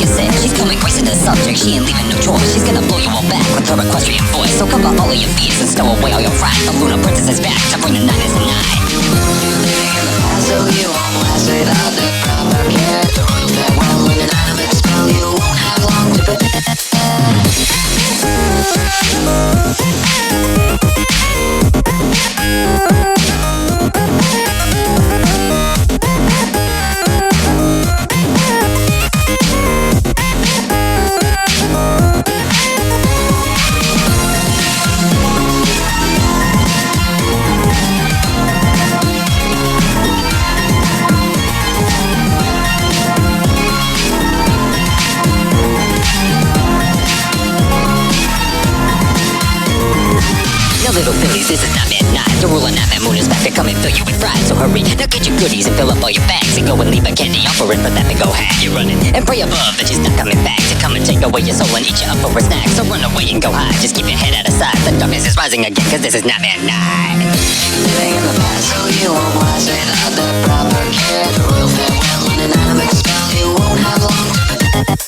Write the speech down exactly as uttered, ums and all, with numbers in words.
you said. She's coming crazy to the subject, she ain't leaving no choice. She's gonna blow you all back with her equestrian voice. So cover all of your fears and stow away all your fright. The Luna Princess is back to bring the night as a night. You're living in the past, so you won't last without the proper care. The royal farewell and an animate spell, you won't have long to prepare. Little fillies, this is not midnight. The rule of Nightmare Moon is back to come and fill you with pride. So hurry, now get your goodies and fill up all your bags. And go and leave a candy offering for that big old hat you're running. And pray above that she's not coming back to come and take away your soul and eat you up for a snack. So run away and go hide, just keep your head out of sight. The darkness is rising again, cause this is Nightmare Night. Living in the past, so you won't last without the proper care. The royal farewell and an animate spell, you won't have long to prepare.